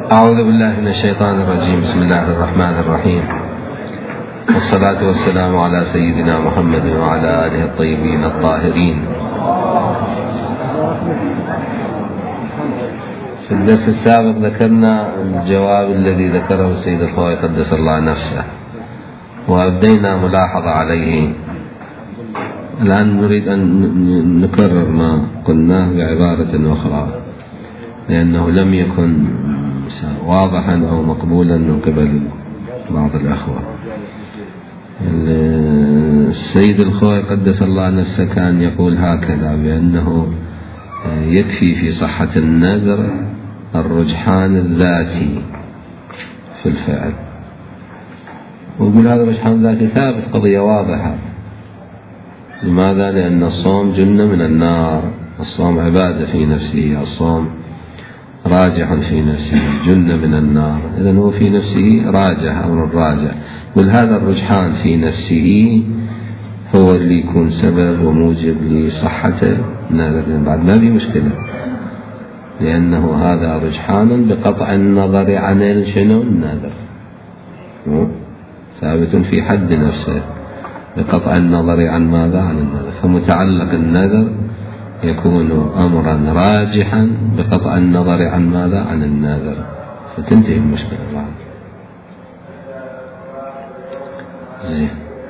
أعوذ بالله من الشيطان الرجيم. بسم الله الرحمن الرحيم، والصلاة والسلام على سيدنا محمد وعلى آله الطيبين الطاهرين. في الدرس السابق ذكرنا الجواب الذي ذكره السيد الخوئي قدس الله نفسه، وأبدينا ملاحظة عليه. الآن نريد أن نكرر ما قلناه بعبارة أخرى، لأنه لم يكن واضحا أو مقبولا من قبل بعض الأخوة. السيد الخوئي قدس الله نفسه كان يقول هكذا، بأنه يكفي في صحة النذر الرجحان الذاتي في الفعل، ويقول هذا الرجحان الذاتي ثابت، قضية واضحة. لماذا؟ لأن الصوم جنة من النار، الصوم عبادة في نفسه، الصوم راجح في نفسه، جنة من النار، إذن هو في نفسه راجح، أمر راجح. وهذا الرجحان في نفسه هو اللي يكون سبب وموجب لصحته النذر. بعد ما في مشكلة، لأنه هذا رجحان بقطع النظر عن النذر، ثابت في حد نفسه بقطع النظر عن ماذا؟ عن النذر. فمتعلق النذر يكون أمرا راجحا بقطع النظر عن ماذا؟ عن النذر، فتنتهي المشكلة بعد. زين.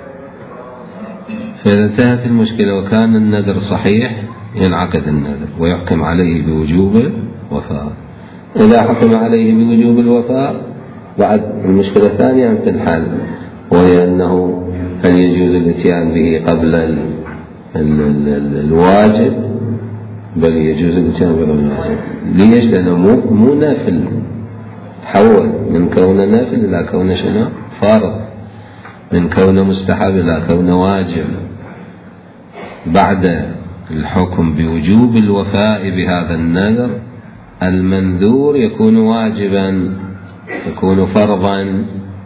فإذا انتهت المشكلة وكان النذر صحيح ينعقد النذر ويحكم عليه بوجوب الوفاء. إذا حكم عليه بوجوب الوفاء بعد المشكلة الثانية تنحل، وهي أنه هل يجوز الاتيان به قبل الواجب؟ بل يجوز الاتيان به قبل الواجب. ليش؟ لأنه مو نافل، تحول من كونه نافل إلى كونه شنو؟ فرض، من كونه مستحب إلى كونه واجب. بعد الحكم بوجوب الوفاء بهذا النذر المنذور يكون واجبا، يكون فرضا.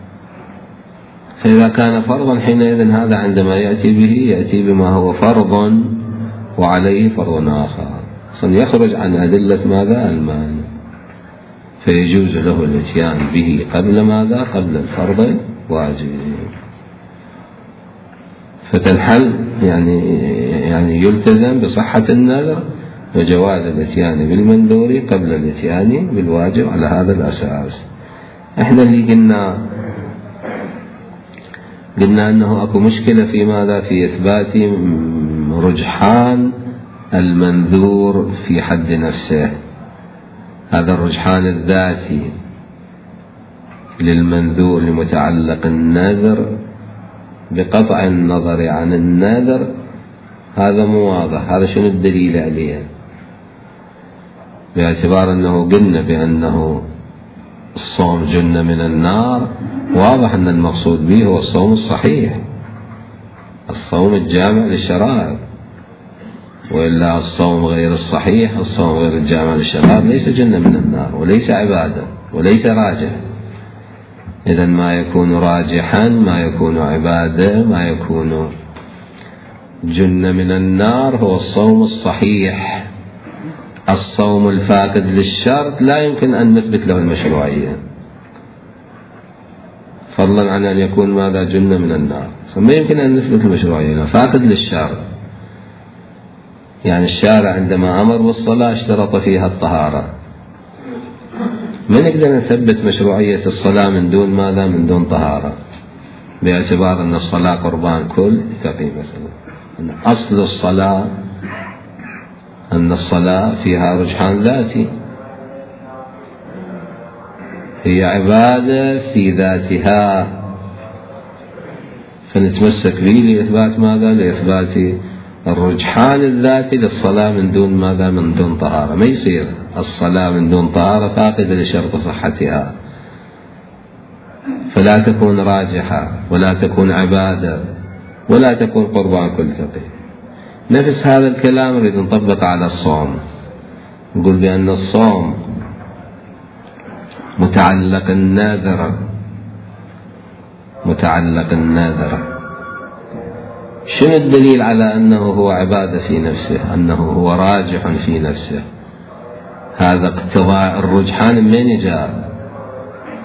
فإذا كان فرضا حينئذ هذا عندما يأتي به يأتي بما هو فرض وعليه فرض آخر، يخرج عن أدلة ماذا؟ المانع، فيجوز له الاتيان به قبل ماذا؟ قبل الفرض واجب. فتنحل يعني يلتزم بصحة النذر وجواز الاتيان بالمنذور قبل الاتيان بالواجب على هذا الأساس. احنا اللي قلنا أنه أكو مشكلة في ماذا؟ في إثبات رجحان المنذور في حد نفسه، هذا الرجحان الذاتي للمنذور لمتعلق النذر بقطع النظر عن النذر، هذا مو واضح. هذا شنو الدليل عليه؟ باعتبار أنه قلنا بأنه الصوم جنة من النار، واضح أن المقصود به هو الصوم الصحيح، الصوم الجامع للشرائع، وإلا الصوم غير الصحيح، الصوم غير الجامع للشرائع ليس جنة من النار وليس عبادة وليس راجح. إذن ما يكون راجحا، ما يكون عبادة، ما يكون جنة من النار هو الصوم الصحيح. الصوم الفاقد للشرط لا يمكن أن نثبت له المشروعية، فضلا عن أن يكون ماذا؟ جنة من النار. ما يمكن أن نثبت المشروعية، فاقد للشرط. يعني الشارع عندما أمر بالصلاة اشترط فيها الطهارة، ما نقدر نثبت مشروعية الصلاة من دون ماذا؟ من دون طهارة، باعتبار أن الصلاة قربان كل تقي. مثلا أن أصل الصلاة أن الصلاة فيها رجحان ذاتي، هي عبادة في ذاتها، فنتمسك به لإثبات ماذا؟ لإثبات الرجحان الذاتي للصلاة من دون ماذا؟ من دون طهارة. ما يصير الصلاة من دون طهارة فاقدة لشرط صحتها، فلا تكون راجحة ولا تكون عبادة ولا تكون قربان كل تقي. نفس هذا الكلام نريد نطبق على الصوم، نقول بأن الصوم متعلق النذر. شنو الدليل على أنه هو عبادة في نفسه، أنه هو راجح في نفسه؟ هذا اقتضاء الرجحان من جاء؟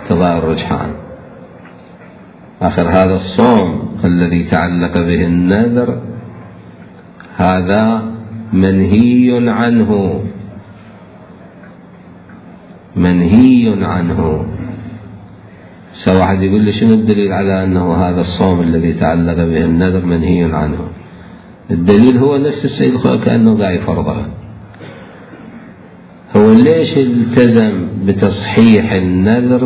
باقتضاء الرجحان. آخر هذا الصوم الذي تعلق به النذر هذا منهي عنه، منهي عنه. سواء واحد يقول لي شنو الدليل على أنه هذا الصوم الذي تعلق به النذر منهي عنه؟ الدليل هو نفس السيد الخوئي كأنه قاعد يفرضه. هو ليش التزم بتصحيح النذر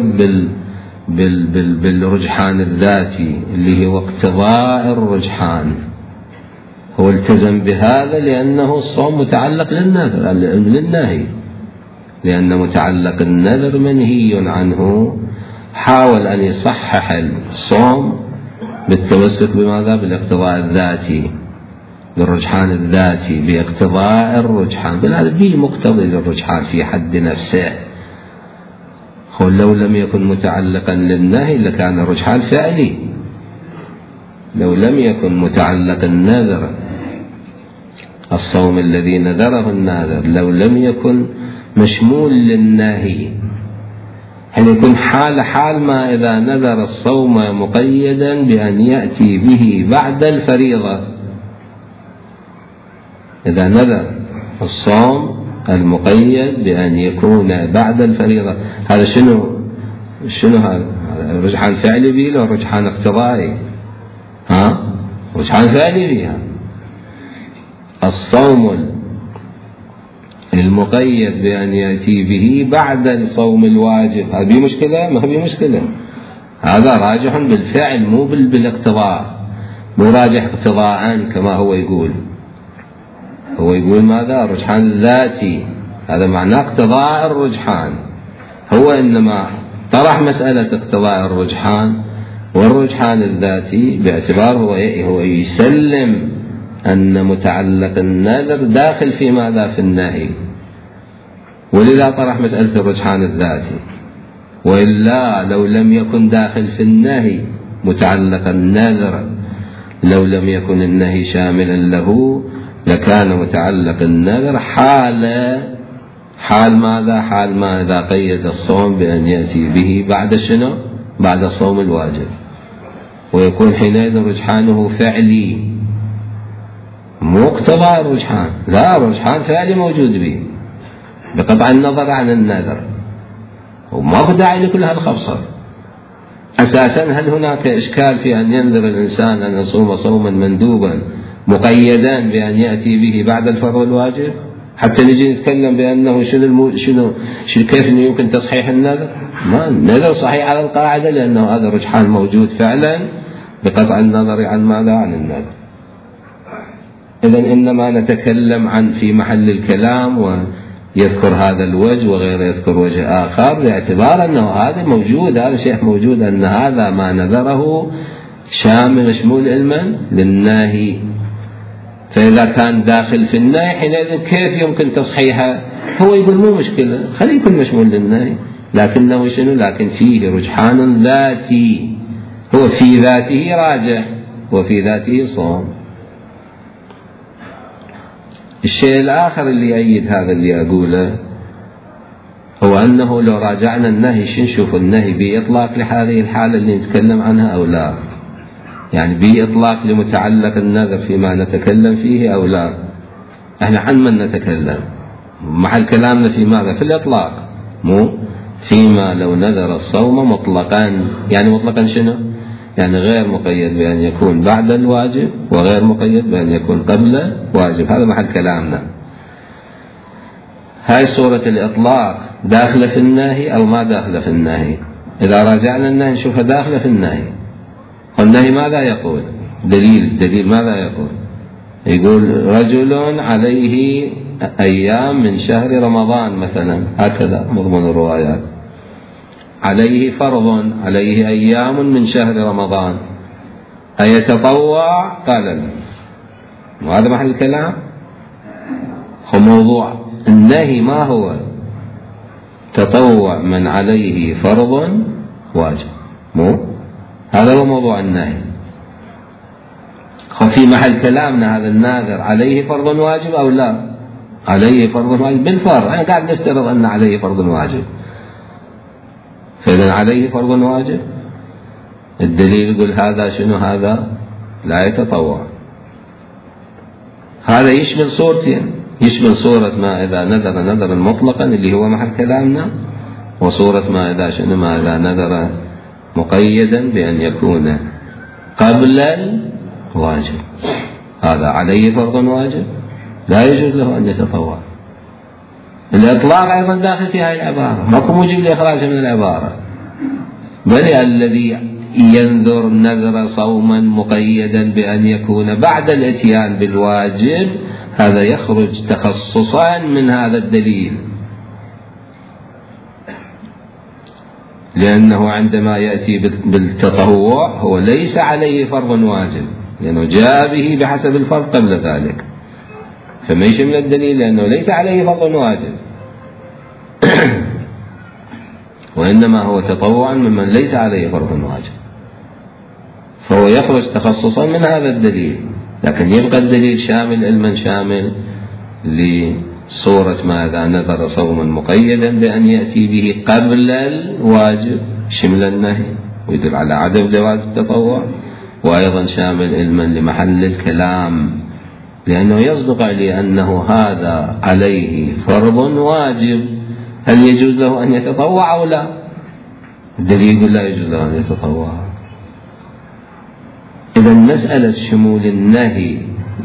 بالرجحان الذاتي اللي هو اقتضاء الرجحان؟ هو التزم بهذا لأنه الصوم متعلق للنهي، لأن متعلق النذر منهي عنه. حاول أن يصحح الصوم بالتمسك بماذا؟ بالاقتضاء الذاتي، بالرجحان الذاتي، باقتضاء الرجحان. هذا به مقتضي للرجحان في حد نفسه. لو لم يكن متعلقا للنهي لكان الرجحان فعلي. لو لم يكن متعلق النذر، الصوم الذي نذره الناذر، لو لم يكن مشمول للنهي، هل يكون حال ما إذا نذر الصوم مقيدا بأن يأتي به بعد الفريضة. إذا نذر الصوم المقيد بأن يكون بعد الفريضة، هذا شنو هذا؟ رجحان فعلي به لو رجحان اقتضائي؟ رجحان فعلي بها. الصوم المقيد بأن يأتي به بعد الصوم الواجب، هذه مشكلة؟ ما هي مشكلة. هذا راجح بالفعل مو بالاقتضاء، مو راجح اقتضاء كما هو يقول. هو يقول ماذا؟ الرجحان الذاتي، هذا معناه اقتضاء الرجحان. هو إنما طرح مسألة اقتضاء الرجحان والرجحان الذاتي باعتبار هو يسلم أن متعلق النذر داخل في ماذا؟ في النهي، ولذا طرح مسألة الرجحان الذاتي. وإلا لو لم يكن داخل في النهي متعلق النذر، لو لم يكن النهي شاملا له لكان متعلق النذر حال ماذا؟ حال ما إذا قيد الصوم بأن يأتي به بعد شنو؟ بعد الصوم الواجب، ويكون حينئذ رجحانه فعلي مو اقتضاء الرجحان. لا، الرجحان فعلي موجود به بقطع النظر عن النذر، وما في داعي لكل هالخبصة. أساسا هل هناك إشكال في أن ينذر الإنسان أن يصوم صوما مندوبا مقيدا بأن يأتي به بعد الفرض الواجب حتى نجي نتكلم بأنه شنو كيف يمكن تصحيح النذر؟ ما النذر صحيح على القاعدة، لأنه هذا الرجحان موجود فعلا بقطع النظر عن ماذا؟ عن النذر. إذن إنما نتكلم عن في محل الكلام ويذكر هذا الوجه وغير يذكر وجه آخر باعتبار أنه هذا موجود، هذا شيء موجود، أن هذا ما نذره شامل مشمول علما للناهي. فإذا كان داخل في النهي حينئذ كيف يمكن تصحيحه؟ هو يقول مو مشكلة، خليه يكون مشمول للنهي، لكنه شنو؟ لكن فيه رجحان ذاتي، هو في ذاته راجح وفي ذاته صوم. الشيء الآخر اللي يؤيد هذا اللي أقوله هو أنه لو راجعنا النهي نشوف النهي بإطلاق لهذه الحالة اللي نتكلم عنها أو لا، يعني بإطلاق لمتعلق النذر فيما نتكلم فيه أو لا. احنا عن من نتكلم؟ محل كلامنا في ماذا؟ في الإطلاق، مو فيما لو نذر الصوم مطلقا. يعني مطلقا شنو؟ يعني غير مقيد بأن يكون بعد الواجب وغير مقيد بأن يكون قبل واجب، هذا محل كلامنا. هاي صورة الإطلاق داخلة في النهي أو ما داخلة في النهي؟ إذا راجعنا النهي نشوفها داخلة في النهي. والنهي ماذا يقول؟ دليل ماذا يقول؟ يقول رجل عليه أيام من شهر رمضان مثلا، هكذا مضمون الروايات، عليه فرض، عليه أيام من شهر رمضان، أيتطوع؟ قال لا. وهذا محل الكلام. هو موضوع النهي ما هو؟ تطوع من عليه فرض واجب، مو هذا هو موضوع النهي. في محل كلامنا هذا الناذر عليه فرض واجب أو لا؟ عليه فرض واجب بالفرض، أنا قاعد نفترض أن عليه فرض واجب. فإذا عليه فرض واجب. الدليل يقول هذا شنو؟ هذا لا يتطوع. هذا يشمل صورتين، يشمل صورة ما إذا نذر نذرا مطلقا اللي هو محل كلامنا، وصورة ما إذا شنو؟ ما إذا نذر مقيدا بأن يكون قبل الواجب. هذا عليه فرض واجب لا يجوز له أن يتطوع. الإطلاق أيضا داخل في هذه العبارة، ماكو موجب لإخراجه من العبارة. بل الذي ينذر نذر صوما مقيدا بأن يكون بعد الاتيان بالواجب هذا يخرج تخصصا من هذا الدليل، لأنه عندما يأتي بالتطوع هو ليس عليه فرض واجب، لأنه جاء به بحسب الفرض قبل ذلك، فما يشمل الدليل لأنه ليس عليه فرض واجب وإنما هو تطوعا ممن ليس عليه فرض واجب، فهو يخرج تخصصا من هذا الدليل. لكن يبقى الدليل شامل علما شامل لصورة ما إذا نذر صوما مقيدا بأن يأتي به قبل الواجب شمل النهي ويدل على عدم جواز التطوع، وأيضا شامل علما لمحل الكلام، لأنه يصدق عليه أنه هذا عليه فرض واجب، هل يجوز له أن يتطوع أو لا؟ الدليل يقول لا يجوز له أن يتطوع. إذا مسألة شمول النهي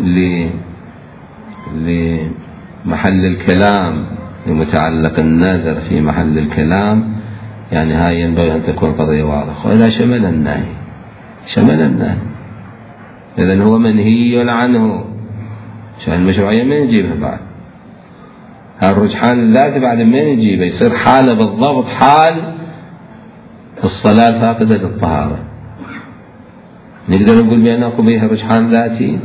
لمحل الكلام لمتعلق النذر في محل الكلام يعني هاي ينبغي أن تكون قضية واضحة. وإذا شمل النهي إذن هو منهي عنه، شأن المشروعية ما يجيبها بعد. الرجحان الذاتي بعد ما يجيبه يصير حالة بالضبط حال الصلاة فاقدة للطهارة. نقدر نقول بأنه بها رجحان ذاتي،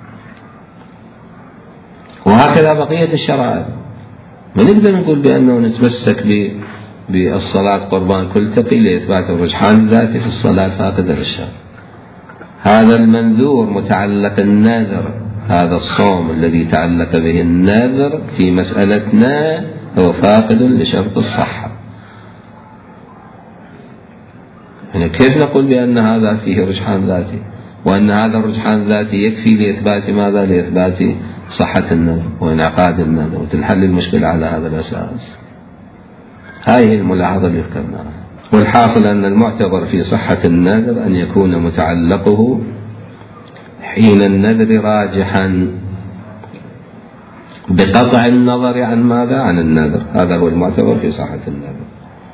وهكذا بقية الشرائع. ما نقدر نقول بأنه نتمسك بالصلاة قربان كل تقي لإثبات الرجحان الذاتي في الصلاة فاقدة للشرع. هذا المنذور متعلق النذر، هذا الصوم الذي تعلق به النذر في مسألتنا هو فاقد لشرط الصحة. يعني كيف نقول بأن هذا فيه رجحان ذاتي وأن هذا الرجحان الذاتي يكفي لإثبات ماذا؟ لإثبات صحة النذر وانعقاد النذر، وتنحل المشكلة على هذا الأساس. هذه الملاحظة اللي ذكرناها. والحاصل أن المعتبر في صحة النذر أن يكون متعلقه حين النذر راجحا بقطع النظر عن ماذا؟ عن النذر. هذا هو المعتبر في صحة النذر.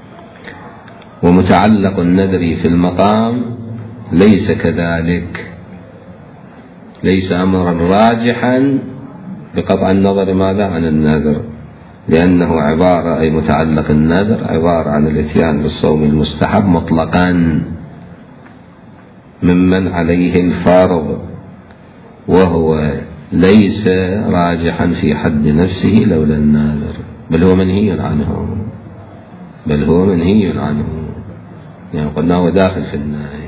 ومتعلق النذر في المقام ليس كذلك، ليس أمرا راجحا بقطع النظر ماذا؟ عن النذر، لأنه عبارة أي متعلق النذر عبارة عن الاتيان بالصوم المستحب مطلقا ممن عليه الفرض، وهو ليس راجحا في حد نفسه لولا الناذر، بل هو منهي عنه، يعني قلنا هو داخل في النهي.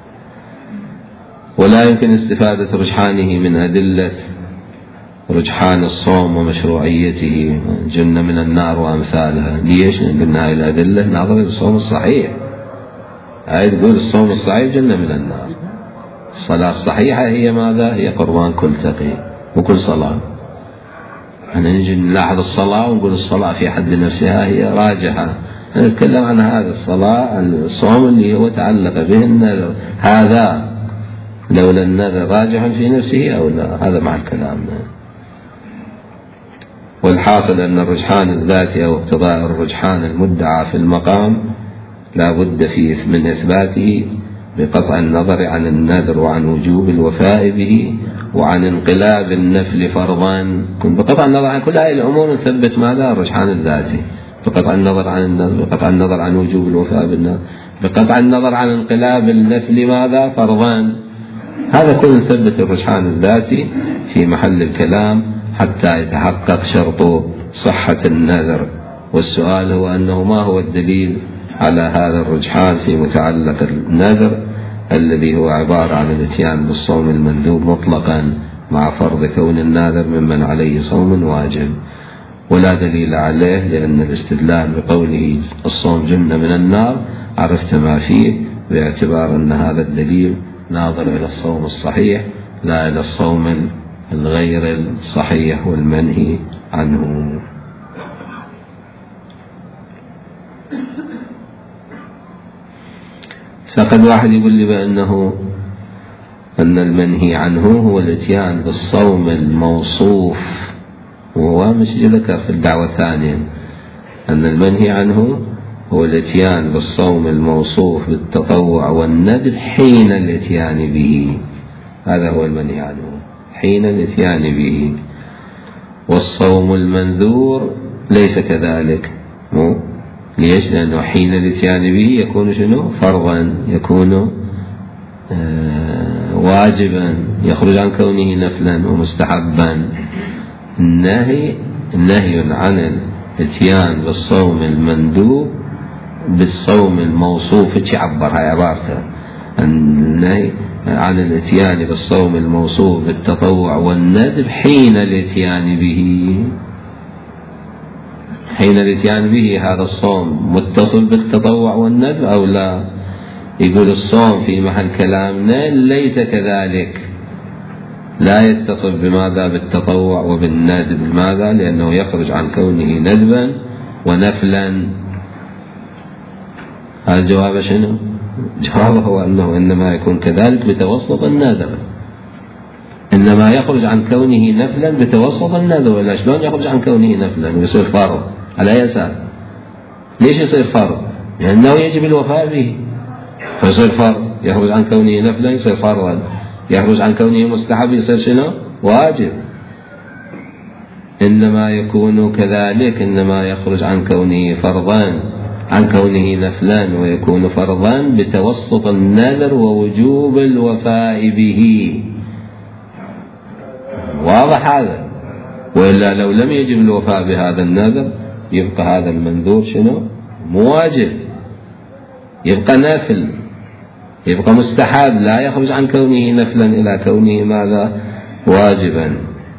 ولا يمكن استفادة رجحانه من أدلة رجحان الصوم ومشروعيته جنة من النار وأمثالها. ليش؟ قلنا هاي الأدلة ناظرة للصوم الصحيح، هاي تقول الصوم الصحيح جنة من النار. الصلاة الصحيحة هي ماذا؟ هي قربان كل تقي وكل صلاة. احنا نجي نلاحظ الصلاة ونقول الصلاة في حد نفسها هي راجحة، نتكلم عن هذا الصلاة الصوم اللي هو تعلق به النذر، هذا لولا النذر راجح في نفسه أو لا، هذا مع الكلام. والحاصل أن الرجحان الذاتي أو اقتضاء الرجحان المدعى في المقام لا بد فيه من إثباته بقطع النظر عن النذر وعن وجوب الوفاء به وعن انقلاب النفل فرضا. بقطع النظر عن كل هذه الأمور نثبت ماذا؟ الرجحان الذاتي، بقطع النظر عن النذر، بقطع النظر عن وجوب الوفاء بالنذر، بقطع النظر عن انقلاب النفل ماذا؟ فرضا. هذا كله نثبت الرجحان الذاتي في محل الكلام حتى يتحقق شرط صحة النذر. والسؤال هو أنه ما هو الدليل على هذا الرجحان في متعلق النذر الذي هو عبارة عن الاتيان بالصوم المندوب مطلقا مع فرض كون الناذر ممن عليه صوم واجب. ولا دليل عليه، لأن الاستدلال بقوله الصوم جنة من النار عرفت ما فيه، باعتبار أن هذا الدليل ناظر إلى الصوم الصحيح لا إلى الصوم الغير الصحيح والمنهي عنه. فقد واحد يقول لي بأنه أن المنهي عنه هو الاتيان بالصوم الموصوف، وهو مش ذكر في الدعوة الثانية أن المنهي عنه هو الاتيان بالصوم الموصوف بالتطوع والندب حين الاتيان به، هذا هو المنهي عنه حين الاتيان به. والصوم المنذور ليس كذلك. ليش؟ لأنه حين الاتيان به يكون شنو؟ فرضا، يكون واجبا، يخرج عن كونه نفلا ومستحبا. النهي عن الاتيان بالصوم المندوب بالصوم الموصوف، تعبر هاي عبارته، النهي عن الاتيان بالصوم الموصوف بالتطوع والندب حين الاتيان به. حين الاتيان به هذا الصوم متصل بالتطوع والندب أو لا؟ يقول الصوم في محل كلامنا ليس كذلك، لا يتصل بماذا؟ بالتطوع وبالندب. لماذا؟ لأنه يخرج عن كونه ندبا ونفلا. هذا الجواب شنو؟ جوابه هو أنه إنما يكون كذلك بتوسط النذر، إنما يخرج عن كونه نفلا بتوسط النذر. ولا شلون يخرج عن كونه نفلا ويصير فرض؟ على أي أساس؟ ليش يصير فرض؟ لأنه يجب الوفاء به فيصير فرض. يخرج عن كونه نفلا يصير فرضا، يخرج عن كونه مستحب يصير شنو؟ واجب. إنما يكون كذلك، إنما يخرج عن كونه فرضا، عن كونه نفلا ويكون فرضا بتوسط النذر ووجوب الوفاء به. واضح هذا؟ وإلا لو لم يجب الوفاء بهذا النذر يبقى هذا المنذور شنو؟ مواجب، يبقى نافل، يبقى مستحب، لا يخرج عن كونه نفلا إلى كونه ماذا؟ واجبا.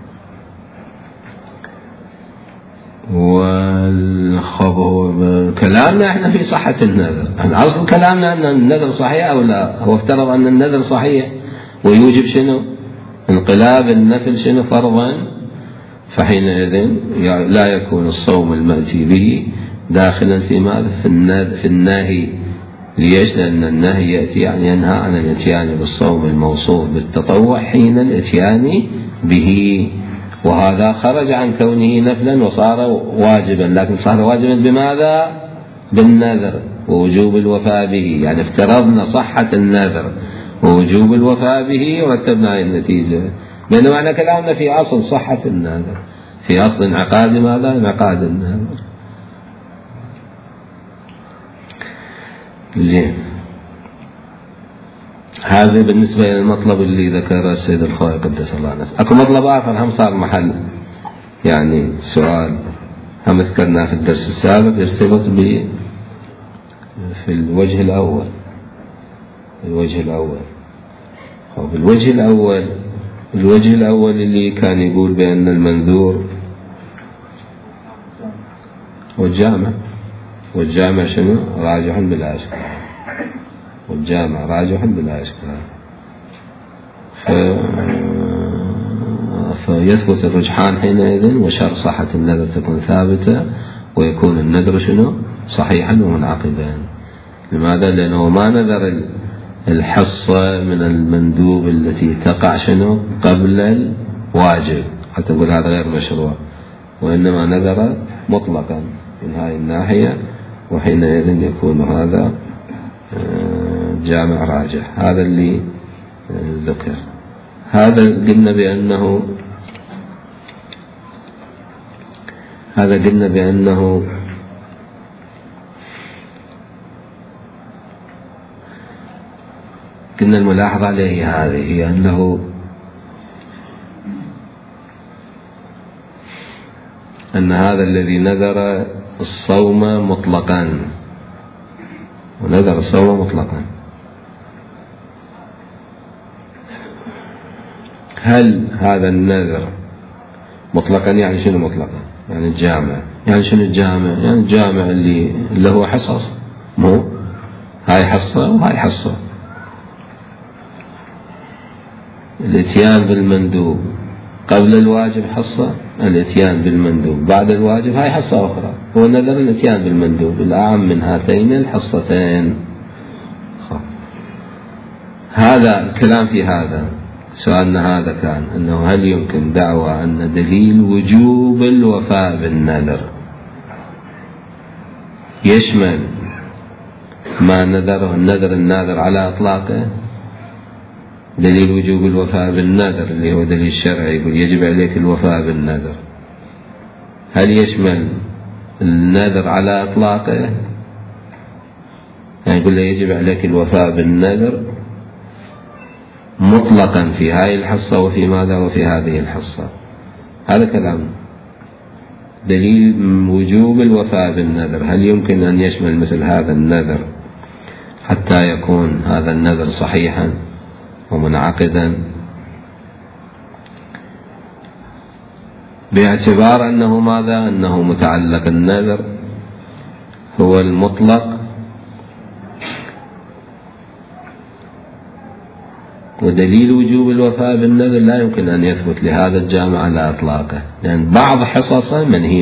كلامنا احنا في صحة النذر، أصل كلامنا أن النذر صحيح أو لا. هو افترض أن النذر صحيح ويوجب شنو؟ انقلاب النفل شنو؟ فرضا. فحينئذ لا يكون الصوم المأتي به داخلا في ماذا؟ في النهي. ليش؟ لأن النهي يأتي يعني ينهى عن الاتيان بالصوم الموصوف بالتطوع حين الاتيان به، وهذا خرج عن كونه نفلا وصار واجبا، لكن صار واجبا بماذا؟ بالنذر ووجوب الوفاء به. يعني افترضنا صحة النذر ووجوب الوفاء به ورتبنا على النتيجة. بينما معنى كلامنا في أصل صحة النذر، في أصل انعقاد ماذا؟ انعقاد النذر. زين، هذا بالنسبة إلى المطلب اللي ذكره السيد الخوئي قدس الله نفسه. أكو مطلب آخر هم صار محل يعني سؤال، هم ذكرناه في الدرس السابق، يرتبط في الوجه الأول. الوجه الأول اللي كان يقول بأن المنذور والجامع شنو؟ راجح بلا إشكال، والجامع راجح بلا إشكال. فيثبت الرجحان حينئذ، وشرط صحة النذر تكون ثابتة، ويكون النذر شنو؟ صحيحا ومنعقدا. لماذا؟ لأنه ما نذر الحصة من المندوب التي تقع شنو؟ قبل الواجب، حتى نقول هذا غير مشروع، وإنما نذر مطلقا من هذه الناحية، وحينئذ يكون هذا جامع راجح. هذا اللي ذكر. هذا قلنا بأنه قلنا الملاحظة عليه هذه هي أن هذا الذي نذر الصوم مطلقا، ونذر الصوم مطلقا، هل هذا النذر مطلقا يعني شنو مطلقا؟ يعني الجامع. يعني شنو الجامع؟ يعني الجامع اللي هو حصص، مو هاي حصة وهاي حصة. الاتيان بالمندوب قبل الواجب حصة، الاتيان بالمندوب بعد الواجب هاي حصة أخرى. هو نذر الاتيان بالمندوب الأعم من هاتين الحصتين. هذا الكلام في هذا. سؤالنا هذا كان أنه هل يمكن دعوى أن دليل وجوب الوفاء بالنذر يشمل ما نذره النذر على إطلاقه؟ دليل وجوب الوفاء بالنذر اللي هو دليل شرعي يقول يجب عليك الوفاء بالنذر، هل يشمل النذر على إطلاقه؟ يعني يقول له يجب عليك الوفاء بالنذر مطلقا في هذه الحصة وفي ماذا وفي هذه الحصة. هذا كلام. دليل وجوب الوفاء بالنذر هل يمكن أن يشمل مثل هذا النذر حتى يكون هذا النذر صحيحا ومنعقدا، باعتبار أنه ماذا؟ أنه متعلق النذر هو المطلق، ودليل وجوب الوفاء بالنذر لا يمكن أن يثبت لهذا الجامع على إطلاقه، لأن بعض حصصه منهي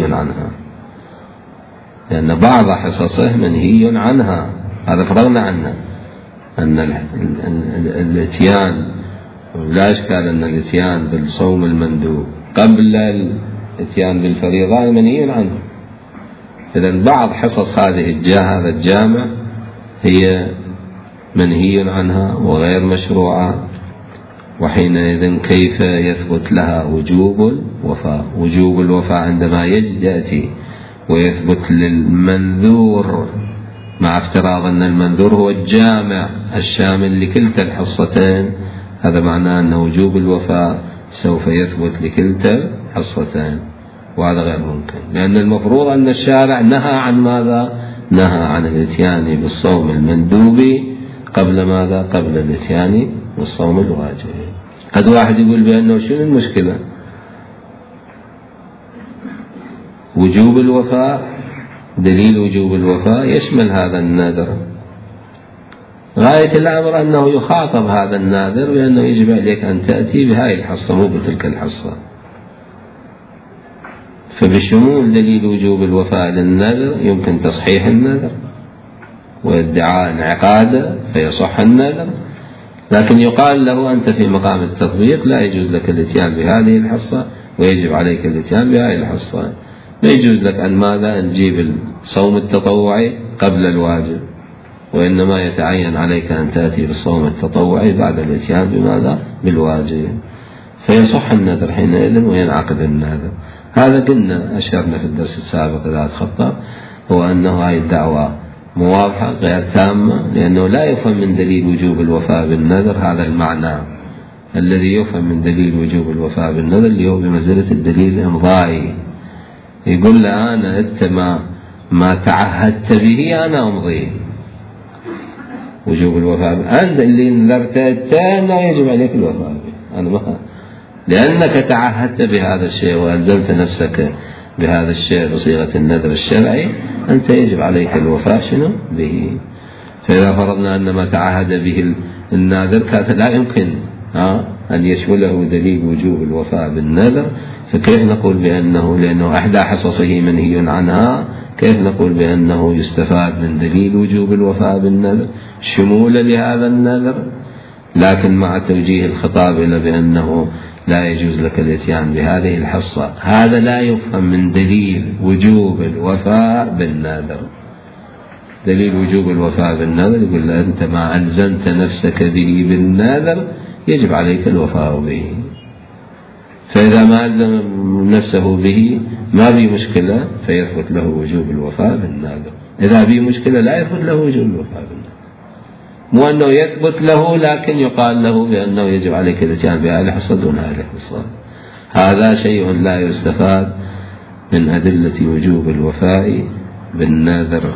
عنها، هذا فرغنا عنه أن الاتيان لا إشكال أن الاتيان بالصوم المندوب قبل الاتيان بالفريضة منهي عنه. إذن بعض حصص هذا الجامع هي منهي عنها وغير مشروعة، وحينئذ كيف يثبت لها وجوب الوفاء؟ وجوب الوفاء عندما يأتي ويثبت للمنذور، مع افتراض أن المنذور هو الجامع الشامل لكلتا الحصتين، هذا معناه أن وجوب الوفاء سوف يثبت لكلتا الحصتين، وهذا غير ممكن، لأن المفروض أن الشارع نهى عن ماذا؟ نهى عن الاتيان بالصوم المندوب قبل ماذا؟ قبل الاتيان بالصوم الواجب. قد واحد يقول بأنه شنو المشكلة؟ وجوب الوفاء، دليل وجوب الوفاء يشمل هذا النذر. غاية الأمر أنه يخاطب هذا الناذر بأنه يجب عليك أن تأتي بهاي الحصة مو بتلك الحصة. فبشمول دليل وجوب الوفاء للنذر يمكن تصحيح النذر وادعاء انعقاده فيصح النذر، لكن يقال له أنت في مقام التطبيق لا يجوز لك الاتيان بهذه الحصة ويجب عليك الاتيان بهذه الحصة. لا يجوز لك أن ماذا؟ أن تجيب الصوم التطوعي قبل الواجب، وإنما يتعين عليك أن تأتي بالصوم التطوعي بعد الاتيان بماذا؟ بالواجب، فيصح النذر حينئذ وينعقد النذر. هذا قلنا أشرنا في الدرس السابق إذا تخطى، هو أنه هذه الدعوة مواضحة غير تامة، لأنه لا يفهم من دليل وجوب الوفاء بالنذر هذا المعنى الذي يفهم من دليل وجوب الوفاء بالنذر اللي هو بمنزلة الدليل الإمضائي. يقول له أنا أنت ما تعهدت به أنا أمضيه. وجوب الوفاء أنت اللي نذرت لا يجب عليك الوفاء به، أنا ما، لأنك تعهدت بهذا الشيء وألزمت نفسك بهذا الشيء بصيغة النذر الشرعي، أنت يجب عليك الوفاء شنو به. فإذا فرضنا أن ما تعهد به الناذر كان لا يمكن أن يشمله دليل وجوب الوفاء بالنذر، فكيف نقول بأنه لأنه أحدى حصصه منهي عنها، كيف نقول بأنه يستفاد من دليل وجوب الوفاء بالنذر شمولا لهذا النذر، لكن مع توجيه الخطاب إلى بأنه لا يجوز لك الاتيان بهذه الحصة. هذا لا يفهم من دليل وجوب الوفاء بالنذر. دليل وجوب الوفاء بالنذر يقول له أنت ما ألزمت نفسك به بالنذر يجب عليك الوفاء به، فإذا ما ألزم نفسه به ما بي مشكلة فيثبت له وجوب الوفاء بالنذر. إذا بي مشكلة لا يثبت له وجوب الوفاء بالنذر، مو أنه يثبت له لكن يقال له بأنه يجب عليك الاتيان بهذه الحصة دون هذه الحصة. هذا شيء لا يستفاد من أدلة وجوب الوفاء بالنذر.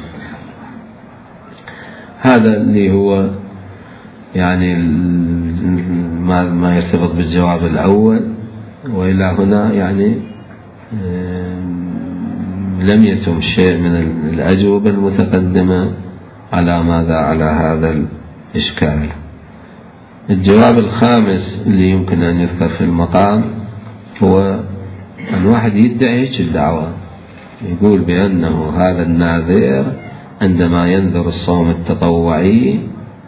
هذا اللي هو يعني ما يرتبط بالجواب الأول. وإلى هنا يعني لم يتم شيء من الأجوبة المتقدمة على ماذا؟ على هذا الإشكال. الجواب الخامس اللي يمكن أن يذكر في المقام هو أن واحد يدعي هيك الدعوة، يقول بأنه هذا الناذر عندما ينذر الصوم التطوعي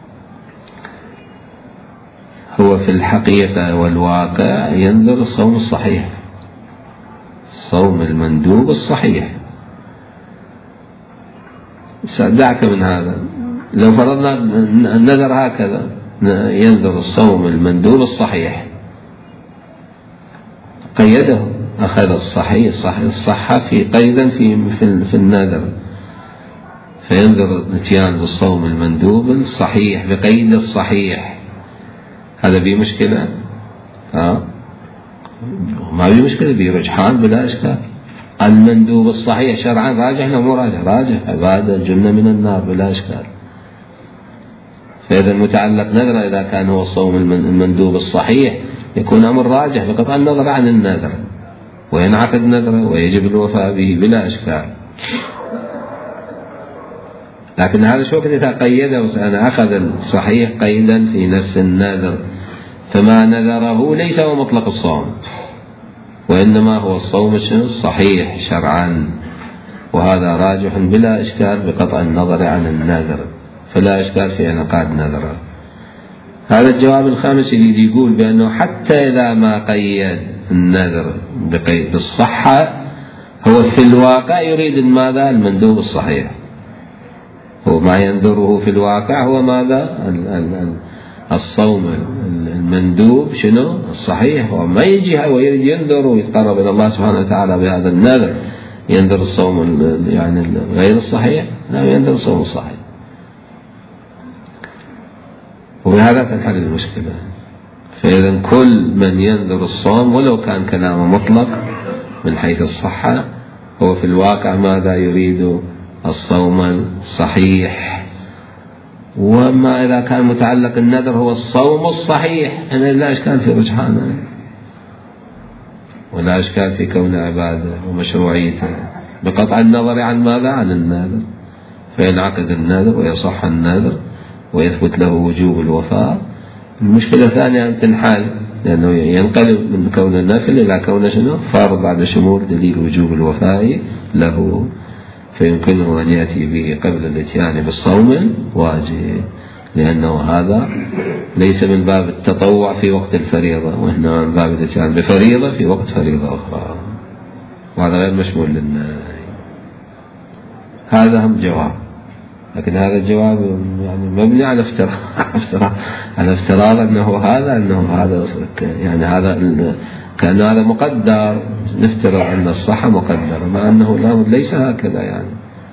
هو في الحقيقة والواقع ينذر الصوم الصحيح، الصوم المندوب الصحيح. دعك من هذا، لو فرضنا النذر هكذا ينذر الصوم المندوب الصحيح، قيده، أخذ الصحة في قيدا في النذر، فينذر الاتيان بالصوم المندوب الصحيح بقيد الصحيح. هذا بيه مشكلة؟ ما بيه مشكلة، بيه رجحان بلا إشكال. المندوب الصحيح شرعا راجح أو مو راجح؟ راجح، عبادة جنة من النار بلا إشكال. فإذا المتعلق نذر إذا كان هو الصوم المندوب الصحيح يكون أمر راجح بقطع النظر عن النذر، وينعقد نذره ويجب الوفاء به بلا إشكال. لكن هذا شو وقت إذا قيده، أنا أخذ الصحيح قيدا في نفس النذر، فما نذره ليس هو مطلق الصوم، وإنما هو الصوم الصحيح شرعا، وهذا راجح بلا إشكال بقطع النظر عن النذر، فلا إشكال في انعقاد نذره. هذا الجواب الخامس اللي يقول بأنه حتى إذا ما قيد النذر بقيد الصحة هو في الواقع يريد ماذا؟ المندوب الصحيح. هو ما ينذره في الواقع هو ماذا؟ الصوم المندوب شنو؟ الصحيح. وما يجي ويريد ينذر ويتقرب إلى الله سبحانه وتعالى بهذا النذر، ينذر الصوم يعني غير الصحيح، لا، ينذر الصوم الصحيح. وبهذا تنحل المشكلة. فإذا كل من ينذر الصوم ولو كان كلامه مطلق من حيث الصحة هو في الواقع ماذا؟ يريد الصوم الصحيح. وما إذا كان متعلق النذر هو الصوم الصحيح، أنا لا إشكال في رجحانه ولا إشكال في كون عبادة ومشروعيته بقطع النظر عن ماذا؟ عن النذر. فينعقد النذر ويصح النذر ويثبت له وجوب الوفاء. المشكلة الثانية أن تنحل، لأنه ينقلب من كون النفل إلى كون شنو؟ فرض بعد شمول دليل وجوب الوفاء له، فيمكنه أن يأتي به قبل الاتيان بالصوم الواجب، لأنه هذا ليس من باب التطوع في وقت الفريضة، وإنما من باب الاتيان بفريضة في وقت فريضة أخرى، وهذا غير مشمول للنهي. هذا هم جواب، لكن هذا الجواب يعني مبني على افتراض أنه هذا يعني هذا كأن هذا مقدر، نفترض أن الصحة مقدرة، مع أنه الأمر ليس هكذا. يعني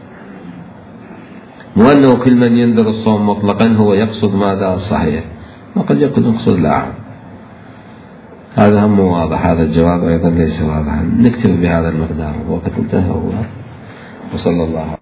مو أنه كل من ينذر الصوم مطلقا هو يقصد ماذا؟ الصحيح، وقد يقصد الأعم. هذا هم واضح، هذا الجواب أيضا ليس واضحا. نكتب بهذا المقدار، وقت انتهى. وصلى الله